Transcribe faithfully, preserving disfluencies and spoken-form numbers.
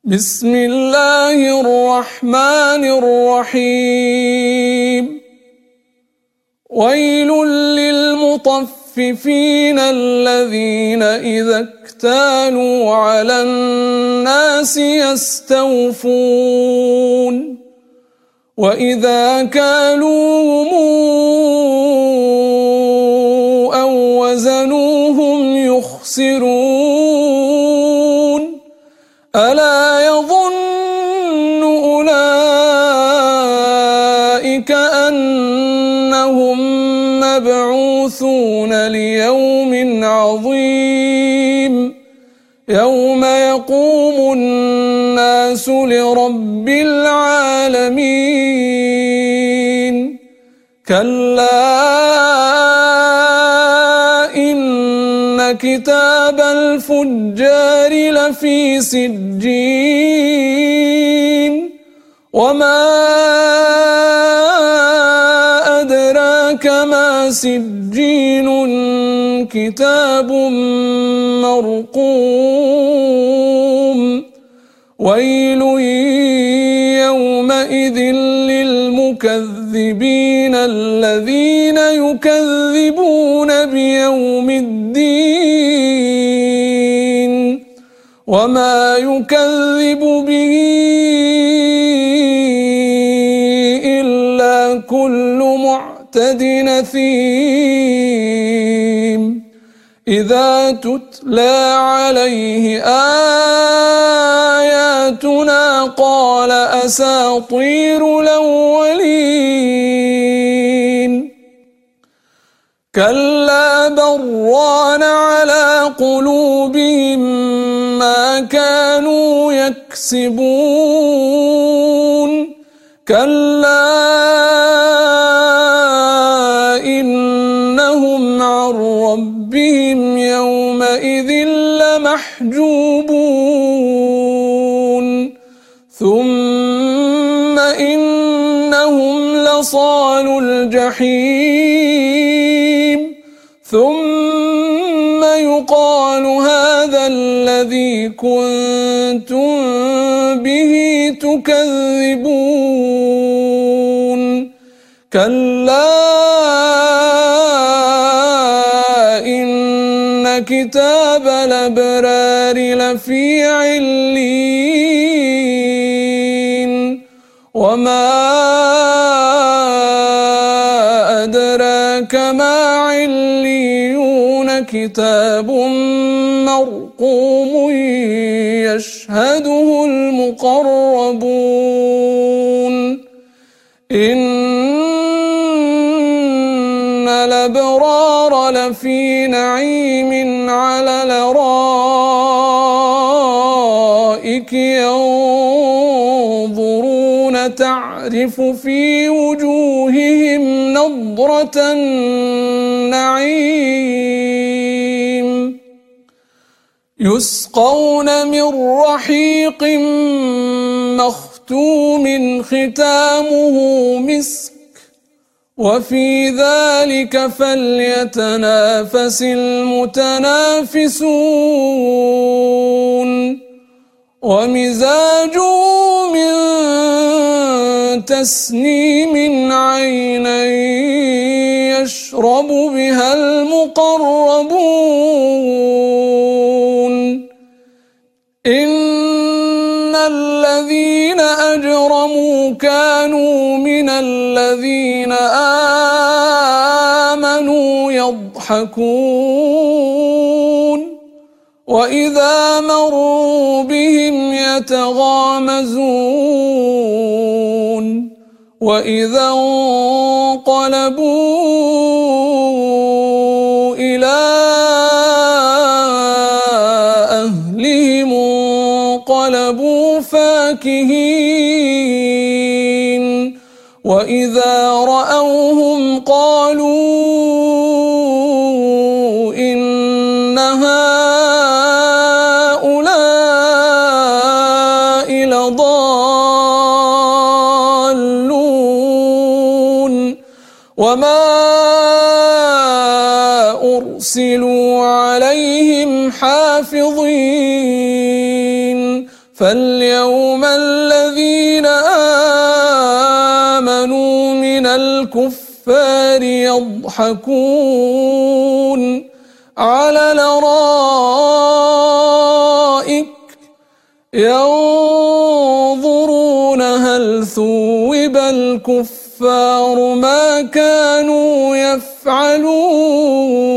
بسم الله الرحمن الرحيم ويل للمطففين الذين إذا اكتالوا على الناس يستوفون وإذا كالوهم أو وزنوهم يخسرون ألا يظن أولئك أنهم مبعوثون ليوم عظيم يوم يقوم الناس لرب العالمين كلا إن كتاب الفجار لفي سجين وما أدراك ما سجين كتاب مرقوم ويل يومئذ للمكذبين الذين يكذبون بيوم الدين وما يكذب به إلا كل معتد أثيم إذا تتلى عليه آياتنا قال أساطير الأولين كلا بران على قلوبهم ما كانوا يكسبون كلا إنهم عن ربهم يومئذ لمحجوبون ثم إنهم لصالو الجحيم ثم يقال هذا الذي كنتم به تكذبون كلا إن كتاب الأبرار لفي علين وما أدراك ما عليون كتاب مرقوم يشهده المقربون إن الأبرار لفي نعيم على الأرائك ينظرون تعرف في وجوههم نضرة النعيم يسقون من رحيق مختوم ختامه مسك وفي ذلك فليتنافس المتنافسون ومزاجه من تسنيم عينا يشرب بها المقربون إن الذين أجرموا كانوا من الذين آمنوا يضحكون وإذا مروا بهم يتغامزون وإذا انقلبوا إلى أهلهم انقلبوا فاكهين وإذا رأوهم قالوا إن هؤلاء لضالون وما أرسلوا عليهم حافظين فلينظر اليوم الذين آمنوا من الكفار يضحكون على الأرائك ينظرون هل ثوب الكفار ما كانوا يفعلون